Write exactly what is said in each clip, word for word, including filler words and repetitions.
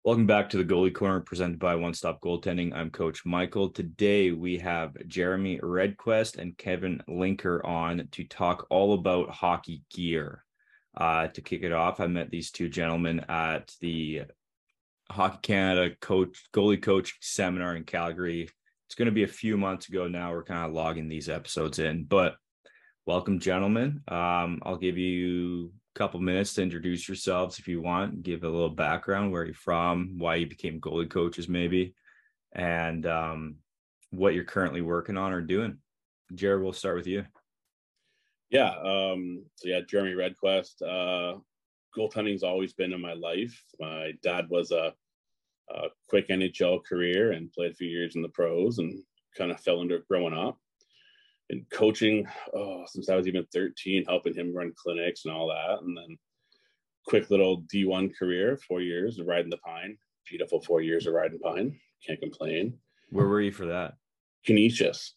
Welcome back to the Goalie Corner presented by One Stop Goaltending. I'm Coach Michael. Today we have Jeremy Redquest and Kevin Linker on to talk all about hockey gear. Uh, to kick it off, I met these two gentlemen at the Hockey Canada coach goalie coach seminar in Calgary. It's going to be a few months ago now. We're kind of logging these episodes in, but welcome, gentlemen. Um, I'll give you couple minutes to introduce yourselves if you want, give a little background, where you're from, why you became goalie coaches maybe, and um, what you're currently working on or doing. Jared, we'll start with you. Yeah. Um, so yeah, Jeremy Redquest. Uh, goaltending's always been in my life. My dad was a, a quick N H L career and played a few years in the pros and kind of fell into it growing up. And coaching, oh, since I was even thirteen, helping him run clinics and all that. And then quick little D one career, four years of riding the pine. Beautiful four years of riding pine. Can't complain. Where were you for that? Canisius,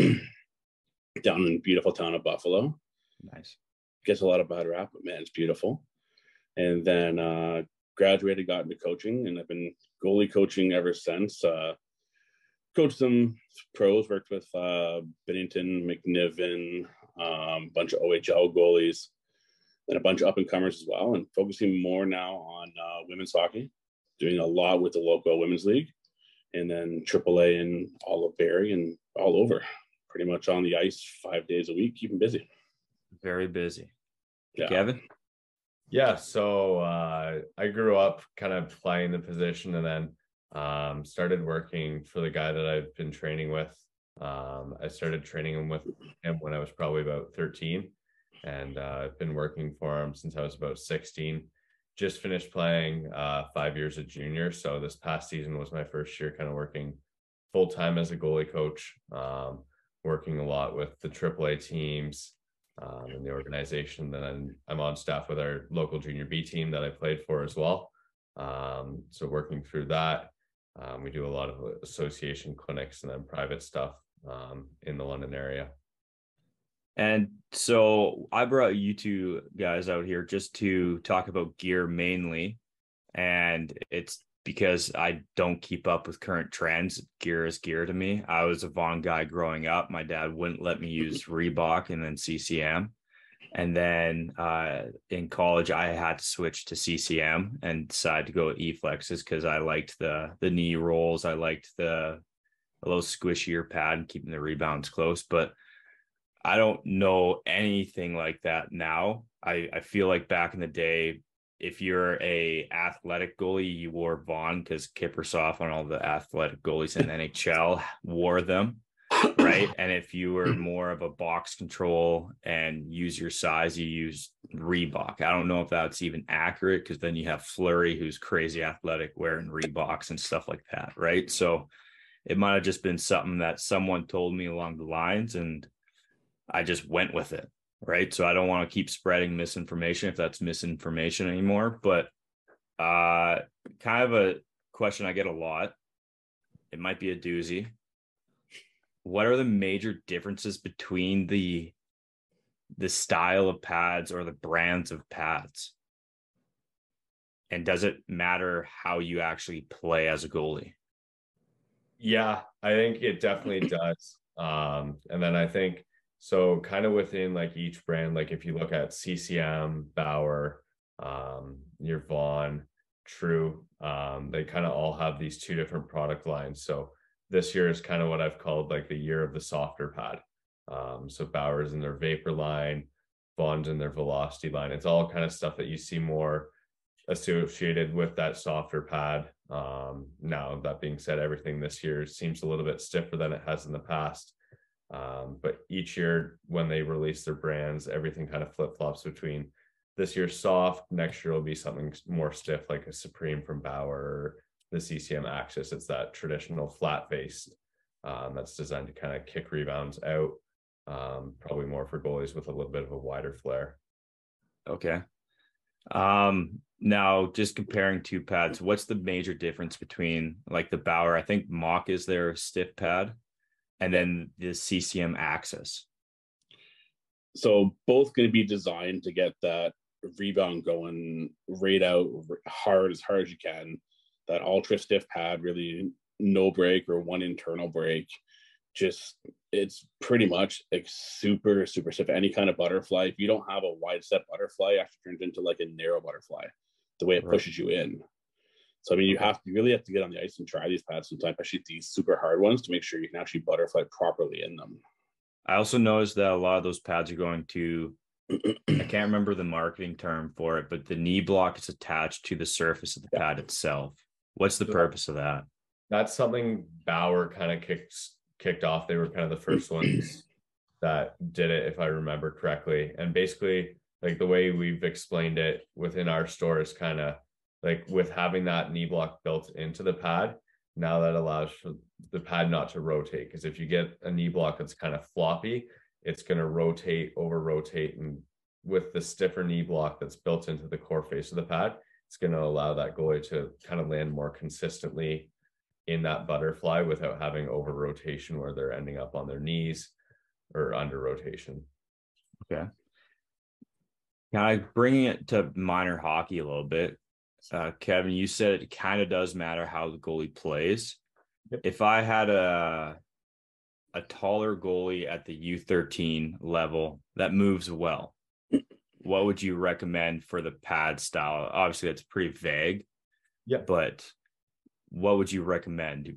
down in the beautiful town of Buffalo. Nice. Gets a lot of bad rap, but man, it's beautiful. And then uh, graduated, got into coaching, and I've been goalie coaching ever since. Uh, coached some pros, worked with uh, Bennington, McNiven, a um, bunch of O H L goalies, and a bunch of up-and-comers as well, and focusing more now on uh, women's hockey, doing a lot with the local women's league, and then triple A in all of Barrie and all over, pretty much on the ice five days a week, keeping busy. Very busy. Yeah. Kevin? Yeah, so uh, I grew up kind of playing the position and then um, started working for the guy that I've been training with. Um, I started training him with him when I was probably about thirteen, and uh, I've been working for him since I was about sixteen. Just finished playing uh, five years of junior, so this past season was my first year kind of working full-time as a goalie coach, um, working a lot with the triple A teams, Um, in the organization. Then I'm on staff with our local junior B team that I played for as well. Um, so working through that, um, we do a lot of association clinics and then private stuff um, in the London area. And so I brought you two guys out here just to talk about gear mainly. And it's because I don't keep up with current trends. Gear is gear to me. I was a Vaughn guy growing up. My dad wouldn't let me use Reebok and then C C M. And then uh, in college, I had to switch to C C M and decided to go with E-Flexes because I liked the the knee rolls. I liked the a little squishier pad and keeping the rebounds close. But I don't know anything like that now. I, I feel like back in the day, if you're a athletic goalie, you wore Vaughn because Kippersoff and all the athletic goalies in the N H L wore them, right? And if you were more of a box control and use your size, you use Reebok. I don't know if that's even accurate because then you have Fleury, who's crazy athletic, wearing Reeboks and stuff like that, right? So it might have just been something that someone told me along the lines, and I just went with it. Right. So I don't want to keep spreading misinformation if that's misinformation anymore. But uh, kind of a question I get a lot. It might be a doozy. What are the major differences between the the style of pads or the brands of pads? And does it matter how you actually play as a goalie? Yeah, I think it definitely does. Um, and then I think So kind of within like each brand, like if you look at C C M, Bauer, um, your Vaughn, True, um, they kind of all have these two different product lines. So this year is kind of what I've called like the year of the softer pad. Um, so Bauer's in their Vapor line, Vaughn's in their Velocity line. It's all kind of stuff that you see more associated with that softer pad. Um, now, that being said, everything this year seems a little bit stiffer than it has in the past. Um, but each year when they release their brands, everything kind of flip flops between this year's soft, next year will be something more stiff like a Supreme from Bauer or the C C M Axis. It's that traditional flat faced um, that's designed to kind of kick rebounds out, um, probably more for goalies with a little bit of a wider flare. Okay. Um, now just comparing two pads, what's the major difference between like the Bauer? I think Mock is their stiff pad, and then the C C M Axis. So both going to be designed to get that rebound going right out hard as hard as you can. that ultra stiff pad, really no break or one internal break. Just it's pretty much like super super stiff. Any kind of butterfly, if you don't have a wide set butterfly, it actually turns into like a narrow butterfly the way it Right. pushes you in. So I mean, you Okay. have to you really have to get on the ice and try these pads sometimes, especially these super hard ones, to make sure you can actually butterfly properly in them. I also noticed that a lot of those pads are going to, I can't remember the marketing term for it, but the knee block is attached to the surface of the Yeah. pad itself. What's the So purpose of that? That's something Bauer kind of kicked kicked off. They were kind of the first ones that did it, if I remember correctly. And basically, like the way we've explained it within our store is kind of like with having that knee block built into the pad. Now that allows for the pad not to rotate, because if you get a knee block that's kind of floppy, it's going to rotate, over rotate, and with the stiffer knee block that's built into the core face of the pad, it's going to allow that goalie to kind of land more consistently in that butterfly without having over rotation where they're ending up on their knees or under rotation. Okay. Kind of bringing it to minor hockey a little bit. Uh, Kevin, you said it kind of does matter how the goalie plays. Yep. If I had a a taller goalie at the U thirteen level that moves well, what would you recommend for the pad style? Obviously, that's pretty vague. Yeah. But what would you recommend?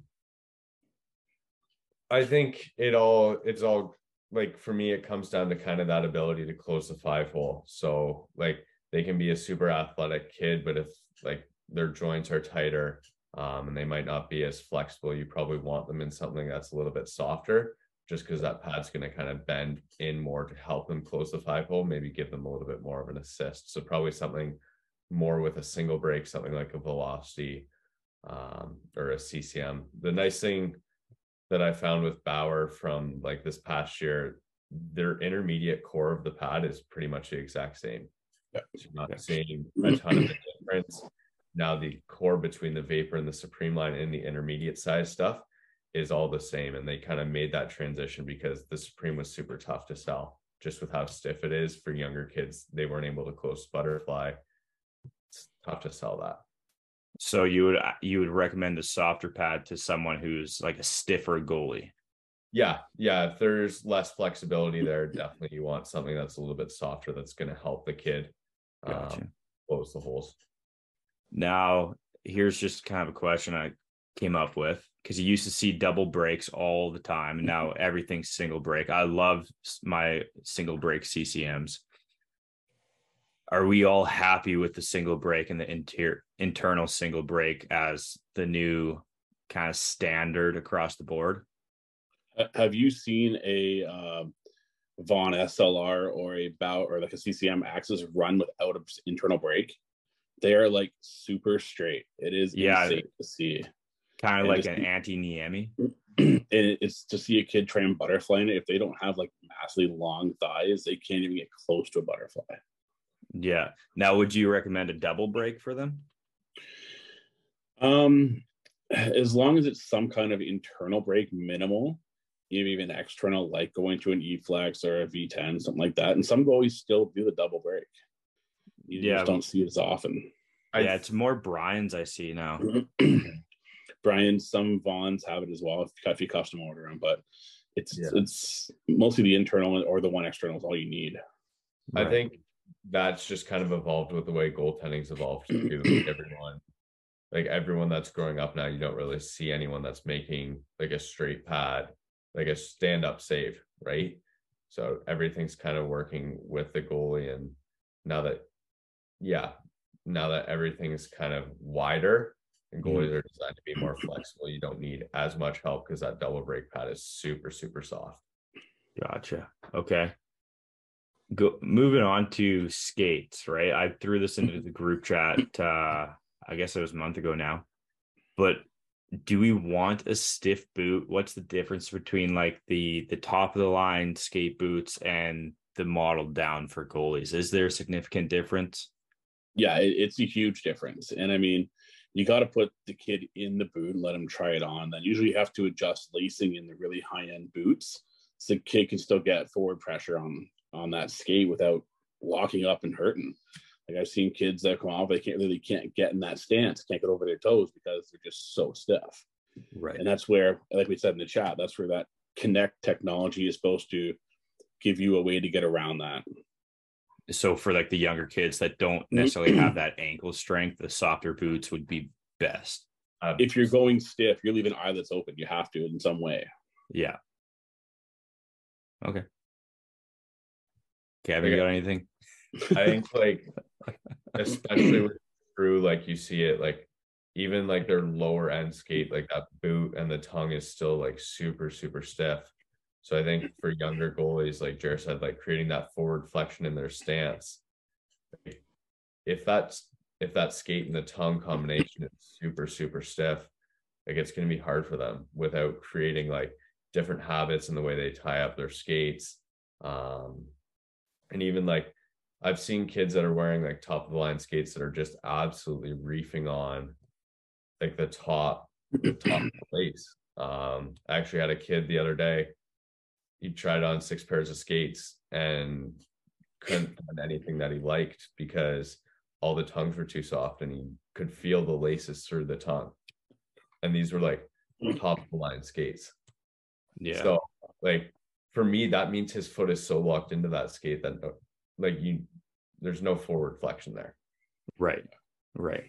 I think it all, it's all like, for me, it comes down to kind of that ability to close the five hole. So like they can be a super athletic kid, but if like their joints are tighter um, and they might not be as flexible, you probably want them in something that's a little bit softer, just because that pad's going to kind of bend in more to help them close the five hole, maybe give them a little bit more of an assist. So probably something more with a single break, something like a Velocity um, or a C C M. The nice thing that I found with Bauer from like this past year, their intermediate core of the pad is pretty much the exact same. Yeah. So you're not seeing a ton of a difference. Now the core between the Vapor and the Supreme line and the intermediate size stuff is all the same. And they kind of made that transition because the Supreme was super tough to sell, just with how stiff it is for younger kids. They weren't able to close butterfly. It's tough to sell that. So you would you would recommend a softer pad to someone who's like a stiffer goalie? Yeah, yeah. If there's less flexibility there, definitely you want something that's a little bit softer that's going to help the kid um, Gotcha. close the holes. Now, here's just kind of a question I came up with, because you used to see double breaks all the time, and now everything's single break. I love my single break C C Ms. Are we all happy with the single break and the inter- internal single break as the new kind of standard across the board? Have you seen a uh, Vaughn S L R or a Bow or like a C C M Axis run without an internal break? They are like super straight. It is Yeah, insane to see. kind of And like just- an anti-Niemi. And it's to see a kid try and butterfly in it. If they don't have like massively long thighs, they can't even get close to a butterfly. Yeah. Now, would you recommend a double break for them? Um, as long as it's some kind of internal break, minimal, maybe even external, like going to an E-Flex or a V ten, something like that. And some goalies still do the double break. You Yeah. just don't see it as often. Yeah, it's more Brian's I see now. Brian, some Vaughns have it as well if, if you custom order them, but it's Yeah. it's mostly the internal or the one external is all you need. I Right. think that's just kind of evolved with the way goaltending's evolved too. Like everyone, like everyone that's growing up now, you don't really see anyone that's making like a straight pad, like a stand-up save, right? So everything's kind of working with the goalie, and now that, yeah, now that everything's kind of wider and goalies are designed to be more flexible, you don't need as much help because that double break pad is super, super soft. Gotcha. Okay. Go moving on to skates, right? I threw this into the group chat, uh, I guess it was a month ago now. But do we want a stiff boot? What's the difference between like the the top of the line skate boots and the model down for goalies? Is there a significant difference? Yeah, it, it's a huge difference. And I mean, you got to put the kid in the boot and let him try it on. Then usually you have to adjust lacing in the really high end boots so the kid can still get forward pressure on on that skate without locking up and hurting. Like I've seen kids that come off, they can't really can't get in that stance, can't get over their toes because they're just so stiff. Right. And that's where, like we said in the chat, that's where that Connect technology is supposed to give you a way to get around that. So for like the younger kids that don't necessarily have that ankle strength, the softer boots would be best. Uh, If you're going stiff, you're leaving eyelets open. You have to in some way. Yeah. Okay. Kevin, you got anything? I think like, especially with True, like you see it, like even like their lower end skate, like that boot and the tongue is still like super, super stiff. So I think for younger goalies, like Jared said, like creating that forward flexion in their stance, if that's if that skate and the tongue combination is super, super stiff, like it's going to be hard for them without creating like different habits in the way they tie up their skates. Um, and even like I've seen kids that are wearing like top of the line skates that are just absolutely reefing on like the top, the top place. Um, I actually had a kid the other day. He tried on six pairs of skates and couldn't find anything that he liked because all the tongues were too soft and he could feel the laces through the tongue. And these were like top of the line skates. Yeah. So like for me, that means his foot is so locked into that skate that like you, there's no forward flexion there. Right. Right.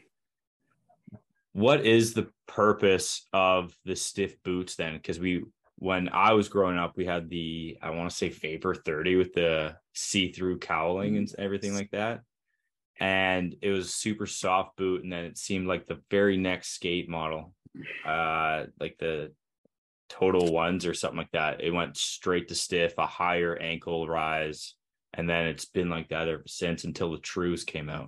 What is the purpose of the stiff boots then? Because we, when I was growing up, we had the, I want to say Vapor thirty with the see-through cowling and everything like that. And it was super soft boot. And then it seemed like the very next skate model, uh, like the Total Ones or something like that, it went straight to stiff, a higher ankle rise. And then it's been like that ever since until the Trues came out.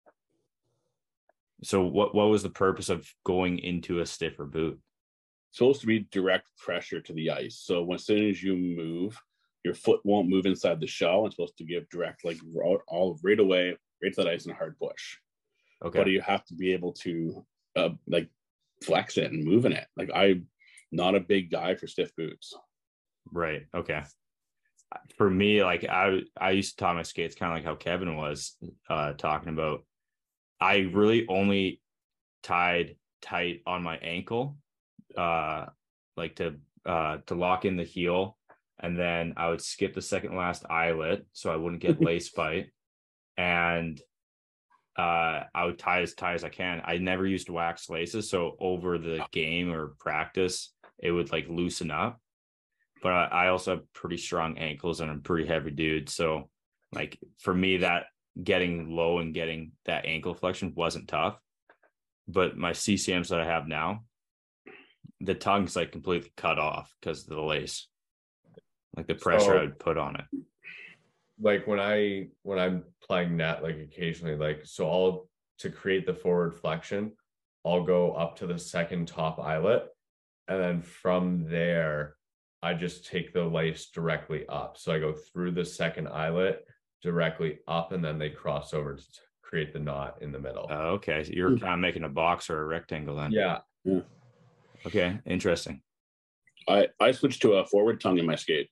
So what, what was the purpose of going into a stiffer boot? Supposed to be direct pressure to the ice. So as soon as you move, your foot won't move inside the shell. It's supposed to give direct, like all, all right away, right to that ice and a hard push. Okay. But you have to be able to uh, like flex it and move in it. Like I'm not a big guy for stiff boots. Right. Okay. For me, like I I used to tie my skates kind of like how Kevin was uh, talking about. I really only tied tight on my ankle, uh, like to uh, to lock in the heel, and then I would skip the second last eyelet so I wouldn't get lace bite, and uh, I would tie as tight as I can. I never used wax laces, so over the game or practice, it would like loosen up. But I, I also have pretty strong ankles and I'm a pretty heavy dude, so like for me that getting low and getting that ankle flexion wasn't tough. But my C C Ms that I have now, the tongue's like completely cut off because of the lace, like the pressure So, I would put on it. Like when I when I'm playing net, like occasionally, like so I'll to create the forward flexion, I'll go up to the second top eyelet, and then from there, I just take the lace directly up. So I go through the second eyelet directly up, and then they cross over to create the knot in the middle. Uh, okay, so you're kind of making a box or a rectangle then. Yeah. Yeah. Okay, interesting. I I switched to a forward tongue in my skate.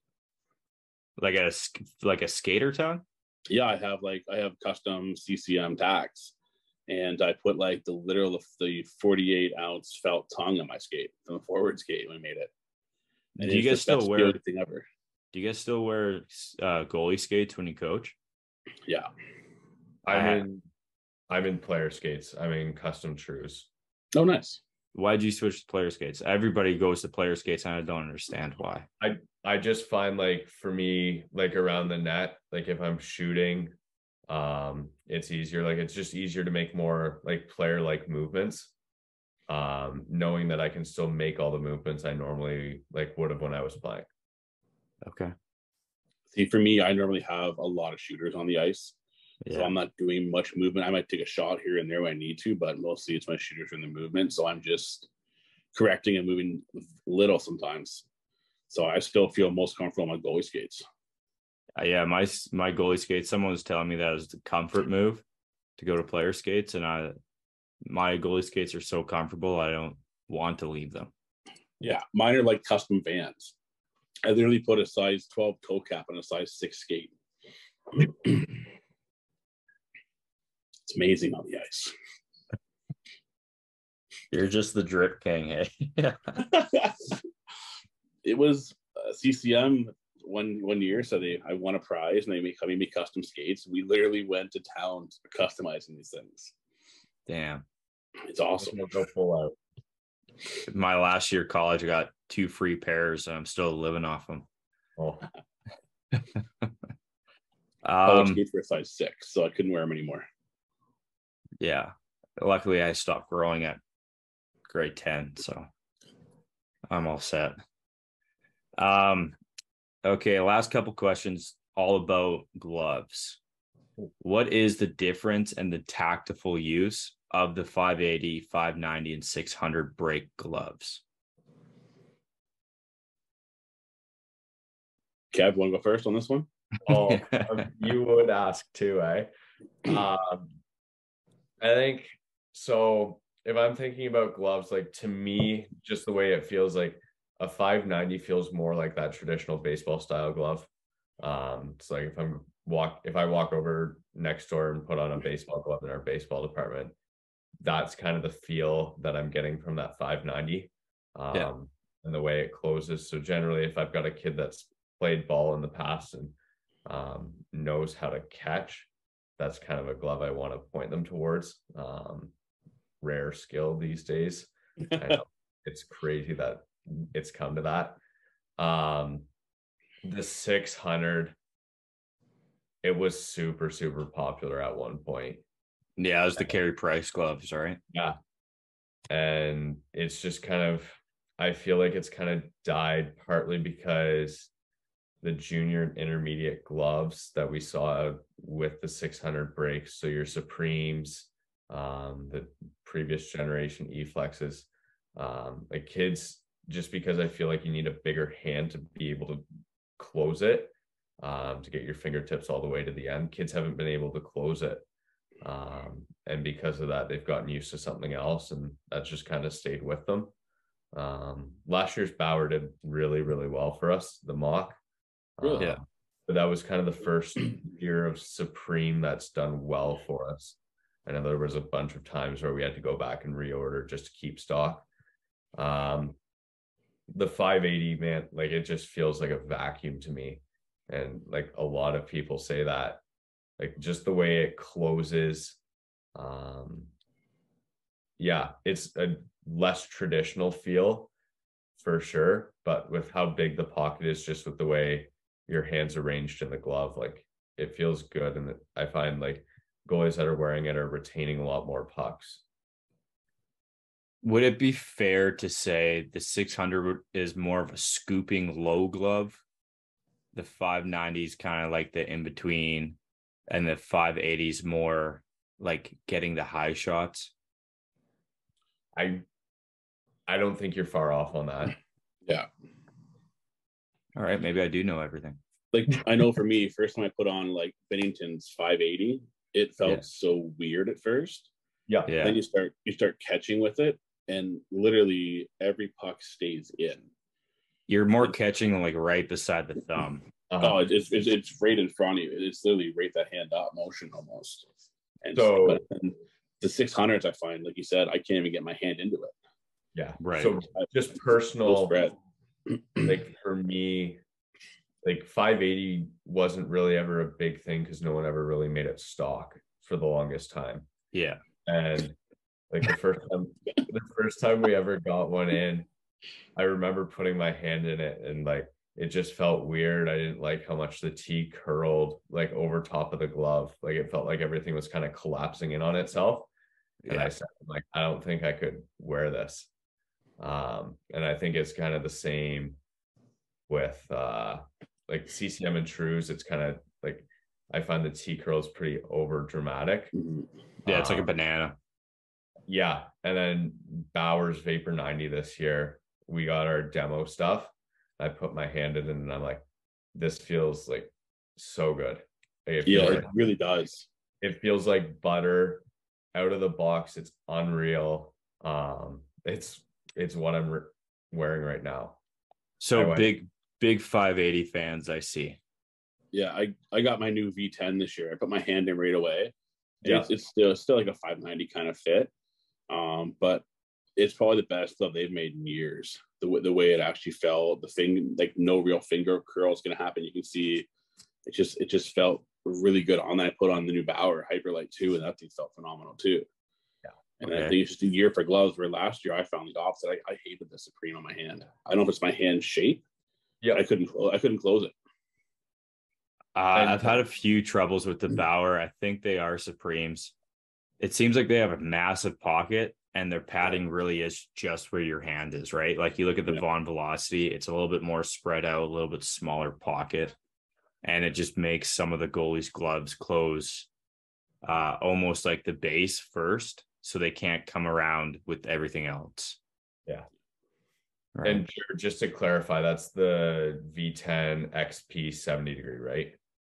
Like a like a skater tongue. Yeah, I have like I have custom C C M tacks, and I put like the literal the forty-eight ounce felt tongue on my skate from the forward skate when I made it. And do you guys still wear thing ever? Do you guys still wear uh, goalie skates when you coach? Yeah, I'm in I'm in player skates. I'm in custom Trues. Oh, nice. Why'd you switch to player skates? Everybody goes to player skates, and I don't understand why. I I just find like for me, like around the net, like if I'm shooting, um, it's easier. Like it's just easier to make more like player like movements. Um, knowing that I can still make all the movements I normally like would have when I was playing. Okay. See, for me, I normally have a lot of shooters on the ice. Yeah. So I'm not doing much movement. I might take a shot here and there when I need to, but mostly it's my shooters in the movement. So I'm just correcting and moving little sometimes. So I still feel most comfortable on my goalie skates. Uh, yeah, my my goalie skates. Someone was telling me that was the comfort move to go to player skates, and I my goalie skates are so comfortable. I don't want to leave them. Yeah, mine are like custom Vans. I literally put a size twelve toe cap on a size six skate. It's amazing on the ice. You're just the drip king, hey? It was uh, C C M one one year, so they I won a prize and they made, made me custom skates. We literally went to town customizing these things. Damn, it's awesome. We'll go full out. My last year of college, I got two free pairs, and I'm still living off them. Oh, College um, skates were a size six, so I couldn't wear them anymore. Yeah, luckily I stopped growing at grade ten, so I'm all set. Um, okay, last couple questions, all about gloves. What is the difference and the tactful use of the five eighty, five ninety, and six hundred break gloves? Kev, want to go first on this one? oh you would ask too, eh? Um, I think so. If I'm thinking about gloves, like to me, just the way it feels, like a five ninety feels more like that traditional baseball style glove. Um, it's like if I'm walk, if I walk over next door and put on a baseball glove in our baseball department, that's kind of the feel that I'm getting from that five ninety. Um, yeah. And the way it closes. So generally, if I've got a kid that's played ball in the past and um, knows how to catch, that's kind of a glove I want to point them towards. Um, rare skill these days. I know it's crazy that it's come to that. Um, the six hundred, it was super, super popular at one point. Yeah, it was the Carey Price gloves, right? Yeah. And it's just kind of, I feel like it's kind of died partly because the junior and intermediate gloves that we saw with the six hundred breaks, so your Supremes, um, the previous generation E-Flexes, um, like kids, just because I feel like you need a bigger hand to be able to close it, um, to get your fingertips all the way to the end. Kids haven't been able to close it. Um, and because of that, they've gotten used to something else, and that's just kind of stayed with them. Um, last year's Bauer did really, really well for us, the mock. Really? Yeah. Um, but that was kind of the first year of Supreme that's done well for us. I know there was a bunch of times where we had to go back and reorder just to keep stock. Um, the five eighty, man, like it just feels like a vacuum to me. And like a lot of people say that, like just the way it closes. Um, yeah, it's a less traditional feel for sure. But with how big the pocket is, just with the way your hands arranged in the glove, like it feels good. And I find like goalies that are wearing it are retaining a lot more pucks. Would it be fair to say the six hundred is more of a scooping low glove? The five ninety is kind of like the in-between, and the five eighty is more like getting the high shots? I I don't think you're far off on that. Yeah. All right, maybe I do know everything. Like I know for me, first time I put on like Bennington's five eighty, it felt yeah. so weird at first. Yeah. yeah. Then you start you start catching with it, and literally every puck stays in. You're more it's, catching like right beside the thumb. Uh-huh. Oh, it's, it's it's right in front of you. It's literally right that hand up motion almost. And so but the six hundreds, I find, like you said, I can't even get my hand into it. Yeah, right. So just personal, like for me, like five eighty wasn't really ever a big thing because no one ever really made it stock for the longest time. Yeah, and like the first time, the first time we ever got one in, I remember putting my hand in it and like it just felt weird. I didn't like how much the T curled like over top of the glove. Like it felt like everything was kind of collapsing in on itself. And yeah. I said, like, I don't think I could wear this. Um, and I think it's kind of the same with uh like C C M and Trues. It's kind of like I find the T curls pretty over dramatic. Yeah, it's um, like a banana. Yeah. And then Bauer's Vapor ninety this year, we got our demo stuff. I put my hand in it and I'm like, this feels like so good. Like, it yeah, like, it really does. It feels like butter out of the box. It's unreal. Um, it's it's what I'm re- wearing right now. So big, big five eighty fans, I see. Yeah, I, I got my new V ten this year. I put my hand in right away. Yeah. It's, it's still still like a five ninety kind of fit, um, but it's probably the best glove they've made in years. The the way it actually felt, the thing like no real finger curl is going to happen. You can see it just it just felt really good on that. I put on the new Bauer Hyperlight too, and that thing felt phenomenal too. Yeah. And Okay. I think it's just a year for gloves. Where last year I found the opposite. I, I hated the Supreme on my hand. I don't know if it's my hand shape. Yeah. I couldn't I couldn't close it. Uh, I've had a few troubles with the Bauer. I think they are Supremes. It seems like they have a massive pocket, and their padding really is just where your hand is, right? Like you look at the Yeah. Vaughn Velocity, it's a little bit more spread out, a little bit smaller pocket, and it just makes some of the goalies' gloves close uh, almost like the base first, so they can't come around with everything else. Yeah. Right. And just to clarify, that's the V ten X P seventy degree, right?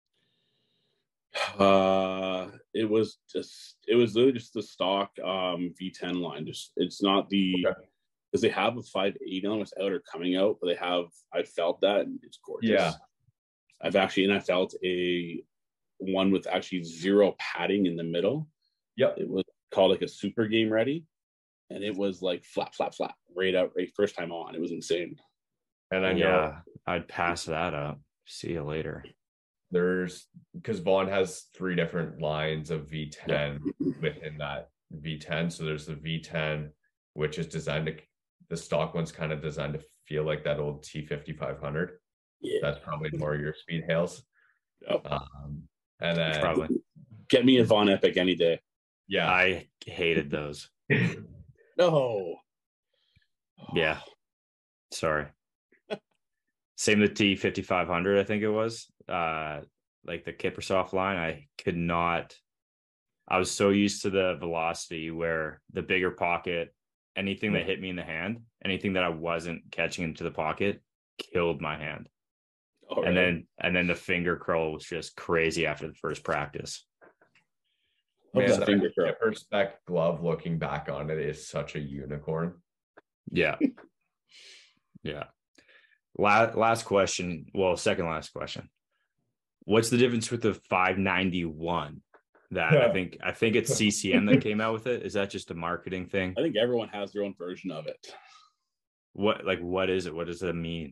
Uh, it was just it was literally just the stock um V ten line. Just it's not the because Okay. they have a five eighty on what's out or coming out, but they have I felt that and it's gorgeous. Yeah. I've actually and I felt a one with actually zero padding in the middle. Yep. It was called like a super game ready, and it was like flap, flap, flap, right out, right first time on. It was insane. And I know Yeah, I'd pass that up. See you later. there's because Vaughn has three different lines of V ten within that V ten. So there's the V ten, which is designed to the stock one's kind of designed to feel like that old T fifty-five hundred. Yeah, That's probably more your speed hails. Yep. Um, and then Probably. Get me a Vaughn Epic any day. yeah, I hated those. No. Yeah. Sorry. Same with T fifty-five hundred, I think it was. Uh, like the Kippersoft line, I could not. I was so used to the velocity where the bigger pocket, anything that hit me in the hand, anything that I wasn't catching into the pocket, killed my hand. All and right. then and then the finger curl was just crazy after the first practice. Love man, that that finger curl. Kipper spec glove, looking back on it, is such a unicorn. Yeah. Yeah. Last, last question. Well, second last question. What's the difference with the five ninety-one? That I think I think it's C C M that came out with it. Is that just a marketing thing? I think everyone has their own version of it. What like what is it? What does it mean?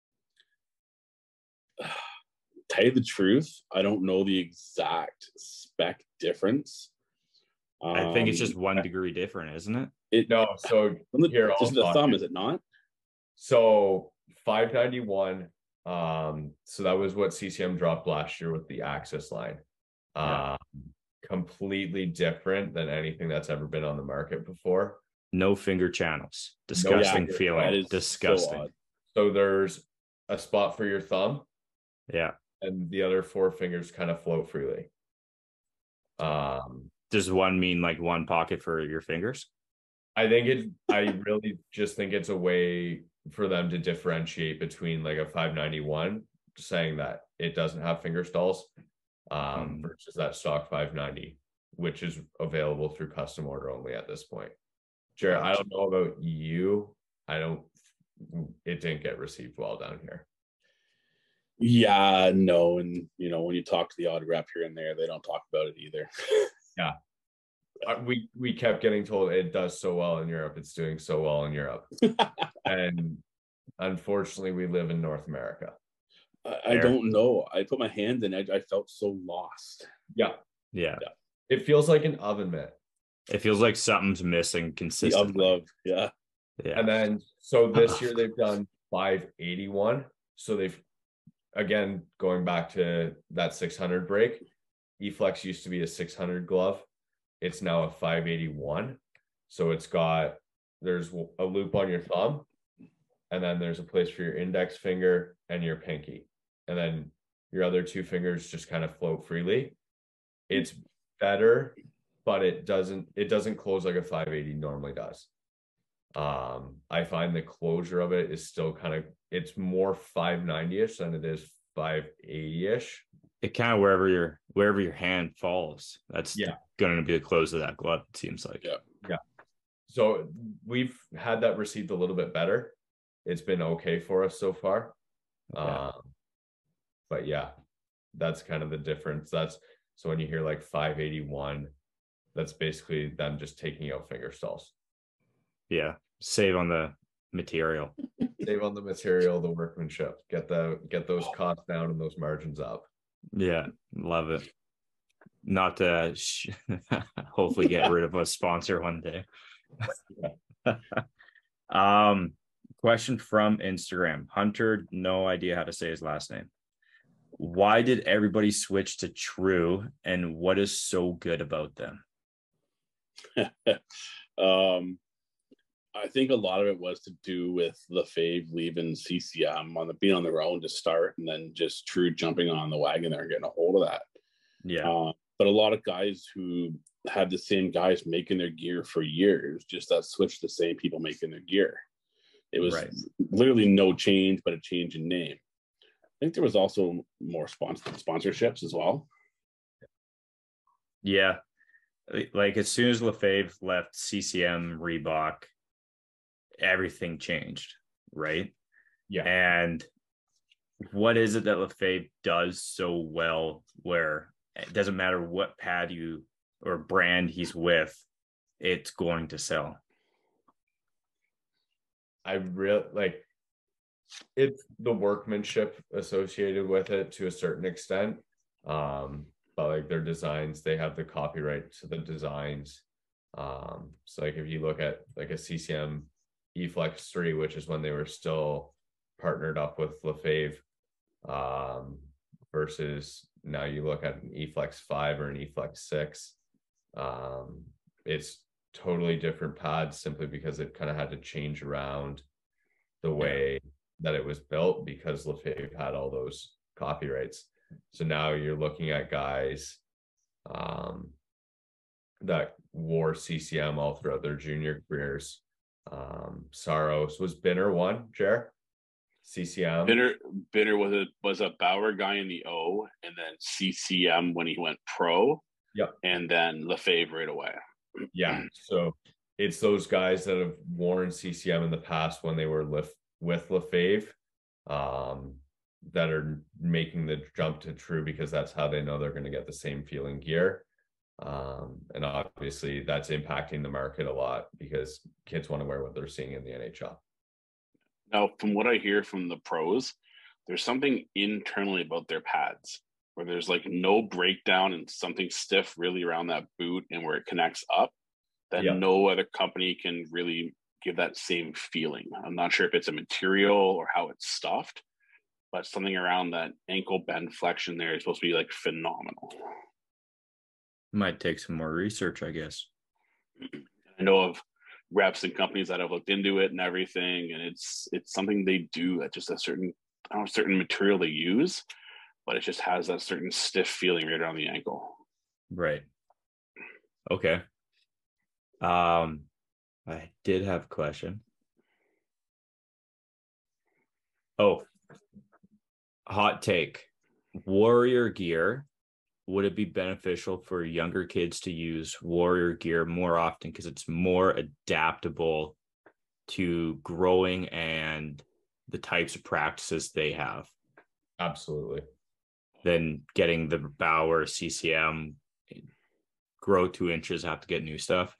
Tell you the truth, I don't know the exact spec difference. I think it's Um, just one degree different, isn't it? it. No, so From the, here, I'll just the talk. thumb, is it not? So five ninety-one, um, so that was what C C M dropped last year with the Axis line. Yeah. Um, completely different than anything that's ever been on the market before. No finger channels. Disgusting finger- feeling. That is Disgusting. so odd. So there's a spot for your thumb, Yeah. and the other four fingers kind of float freely. Um, Does one mean like one pocket for your fingers? I think it. I really just think it's a way for them to differentiate between like a five ninety-one, saying that it doesn't have finger stalls, um, Mm. versus that stock five ninety, which is available through custom order only at this point. Jared, I don't know about you. I don't. It didn't get received well down here. Yeah, no, and you know when you talk to the autograph here and there, they don't talk about it either. Yeah. Uh, we we kept getting told it does so well in Europe. It's doing so well in Europe, and unfortunately, we live in North America. I, I don't know. I put my hand in it. I felt so lost. Yeah, Yeah. Yeah. it feels like an oven mitt. It feels like something's missing The of consistently. glove. Yeah. Yeah. And then so this year they've done five eighty-one. So they've again going back to that six hundred break. E-Flex used to be a six hundred glove. It's now a five eighty-one. So it's got there's a loop on your thumb, and then there's a place for your index finger and your pinky. And then your other two fingers just kind of float freely. It's better, but it doesn't it doesn't close like a five eighty normally does. Um, I find the closure of it is still kind of it's more five ninety-ish than it is five eighty-ish. It kind of wherever your wherever your hand falls, that's Yeah. going to be the close of that glove, it seems like. Yeah. So we've had that received a little bit better. It's been okay for us so far. Yeah. Um, but yeah, that's kind of the difference. That's so when you hear like five eighty-one that's basically them just taking out finger stalls. Yeah, save on the material. Save on the material, the workmanship, get the get those costs down and those margins up. Yeah, love it. Not to sh- hopefully get rid of a sponsor one day. um, question from Instagram. Hunter, no idea how to say his last name. Why did everybody switch to True, and what is so good about them? um, I think a lot of it was to do with Lefebvre leaving C C M on the being on their own to start, and then just True jumping on the wagon there and getting a hold of that. Yeah. Uh, but a lot of guys who had the same guys making their gear for years, just that switched the same people making their gear. It was right. Literally no change, but a change in name. I think there was also more sponsor sponsorships as well. Yeah. Like as soon as Lefebvre left C C M Reebok, everything changed, right? Yeah. And what is it that Lefebvre does so well where it doesn't matter what pad you or brand he's with, it's going to sell? I really like it's the workmanship associated with it to a certain extent. Um, but like their designs, they have the copyright to the designs. Um, so like if you look at like a C C M E-Flex three, which is when they were still partnered up with Lefebvre, um, versus now you look at an E-Flex five or an E-Flex six, um, it's totally different pads simply because it kind of had to change around the way yeah. that it was built because Lefebvre had all those copyrights. So now you're looking at guys um, that wore C C M all throughout their junior careers. Um, Saros was Binner one, Jer? C C M. Binner Binner was a was a Bauer guy in the O, and then C C M when he went pro. Yep. And then Lefebvre right away. Yeah. So it's those guys that have worn C C M in the past when they were lif- with Lefebvre, um, that are making the jump to True because that's how they know they're going to get the same feeling gear. Um, and obviously that's impacting the market a lot because kids want to wear what they're seeing in the N H L. Now, from what I hear from the pros, there's something internally about their pads where there's like no breakdown and something stiff really around that boot and where it connects up that yep. no other company can really give that same feeling. I'm not sure if it's a material or how it's stuffed, but something around that ankle bend flexion there is supposed to be like phenomenal. Might take some more research, I guess. I know of reps and companies that have looked into it and everything, and it's it's something they do at just a certain I don't know, certain material they use, but it just has that certain stiff feeling right around the ankle. Right. Okay. Um, I did have a question. Oh, hot take. Warrior gear. Would it be beneficial for younger kids to use Warrior gear more often because it's more adaptable to growing and the types of practices they have? Absolutely. Than getting the Bauer C C M, grow two inches, have to get new stuff?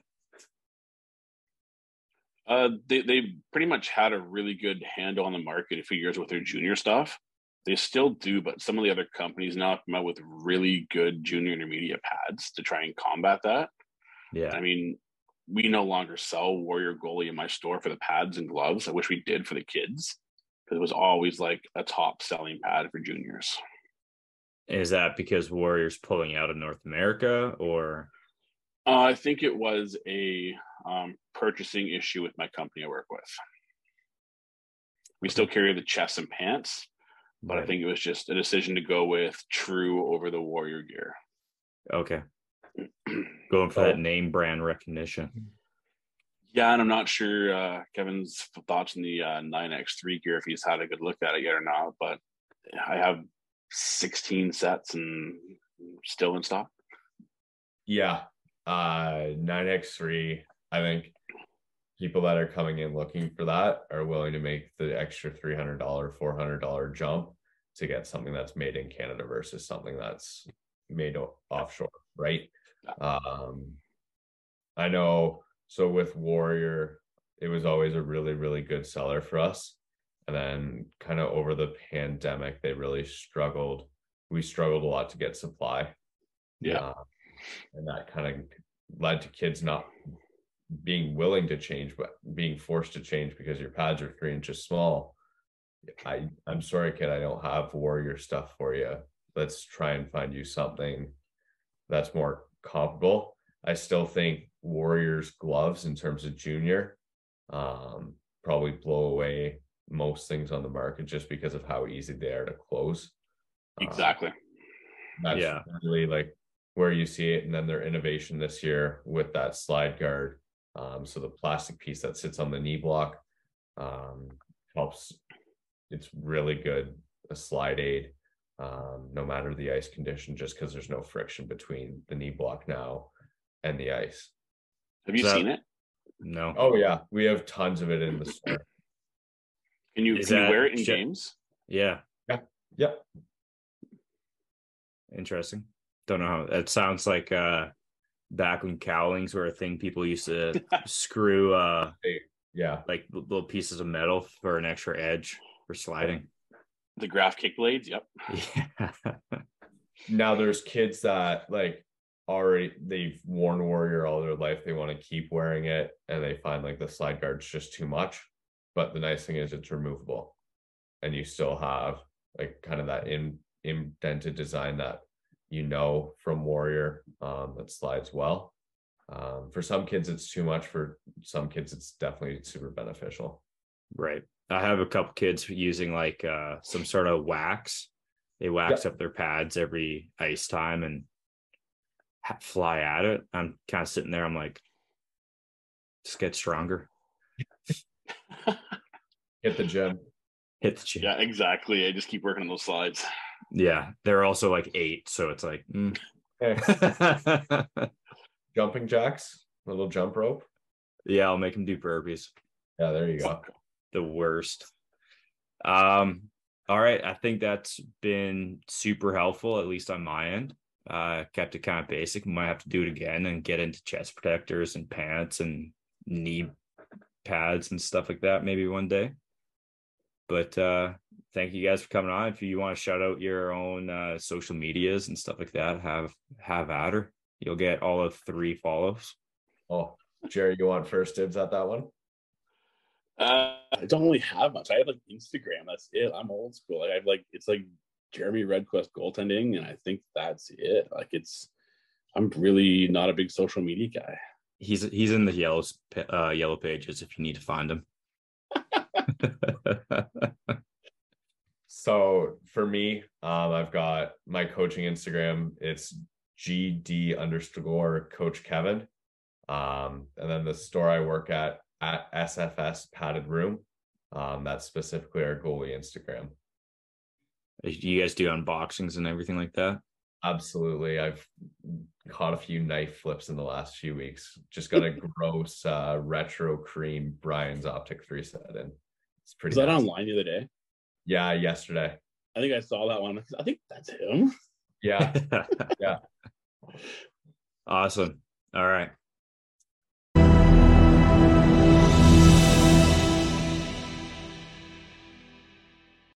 Uh, they, they pretty much had a really good handle on the market a few years with their junior stuff. They still do, but some of the other companies now come out with really good junior intermediate pads to try and combat that. Yeah. I mean, we no longer sell Warrior Goalie in my store for the pads and gloves. I wish we did for the kids because it was always like a top selling pad for juniors. Is that because Warrior's pulling out of North America or? Uh, I think it was a um, purchasing issue with my company I work with. We still carry the chests and pants, but right. I think it was just a decision to go with True over the Warrior gear. Okay. Going for oh. that name brand recognition. Yeah, and I'm not sure uh, Kevin's thoughts on the uh, nine X three gear, if he's had a good look at it yet or not, but I have sixteen sets and still in stock. Yeah. Uh, nine X three, I think people that are coming in looking for that are willing to make the extra three hundred dollars, four hundred dollars jump to get something that's made in Canada versus something that's made offshore, right? Um, I know. So with Warrior, it was always a really, really good seller for us. And then kind of over the pandemic, they really struggled. We struggled a lot to get supply. Yeah. Uh, and that kind of led to kids not being willing to change, but being forced to change because your pads are three inches small. I, I'm sorry, kid, I don't have Warrior stuff for you. Let's try and find you something that's more comparable. I still think Warriors gloves in terms of junior um, probably blow away most things on the market just because of how easy they are to close. Exactly. Um, that's Yeah. really like where you see it. And then their innovation this year with that slide guard. Um, so the plastic piece that sits on the knee block um, helps. It's really good, a slide aid, um, no matter the ice condition, just because there's no friction between the knee block now and the ice. Have you So- seen it? No. Oh yeah, we have tons of it in the store. Can you Is can you that wear it in ju- games? Yeah. Yep. Interesting. Don't know how it sounds like uh back when cowlings were a thing, people used to screw uh Yeah. like little pieces of metal for an extra edge for sliding. The graph kick blades. Yep. Yeah. Now there's kids that like already they've worn Warrior all their life. They want to keep wearing it and they find like the slide guard's just too much. But the nice thing is it's removable. And you still have like kind of that in, indented design that you know from Warrior um, that slides well. Um, for some kids, it's too much. For some kids, it's definitely super beneficial. Right. I have a couple kids using like uh some sort of wax. They wax Yep. up their pads every ice time and ha- fly at it. I'm kind of sitting there. I'm like, just get stronger. Hit the gym. Hit the gym. Yeah, exactly. I just keep working on those slides. Yeah. They're also like eight, so it's like mm. Hey, jumping jacks, little jump rope. Yeah, I'll make them do burpees. Yeah, there you go. The worst. Um, all right. I think that's been super helpful, at least on my end. Uh, kept it kind of basic. Might have to do it again and get into chest protectors and pants and knee pads and stuff like that maybe one day. But uh, thank you guys for coming on. If you want to shout out your own uh, social medias and stuff like that, have have at her. You'll get all of three follows. Oh, Jerry, you want first dibs at that one? Uh, I don't really have much. I have like Instagram. That's it. I'm old school. Like I have like it's like Jeremy Redquest goaltending, and I think that's it. Like it's. I'm really not a big social media guy. He's he's in the yellow uh, yellow pages if you need to find him. So for me, um, I've got my coaching Instagram. It's G D underscore Coach Kevin. Um, and then the store I work at at S F S Padded Room. Um, that's specifically our goalie Instagram. You guys do unboxings and everything like that? Absolutely. I've caught a few knife flips in the last few weeks. Just got a gross uh, retro cream Brian's Optic three set in. It's pretty. Was that nice. online the other day? Yeah, yesterday. I think I saw that one. I think that's him. Yeah. Yeah. Awesome. All right.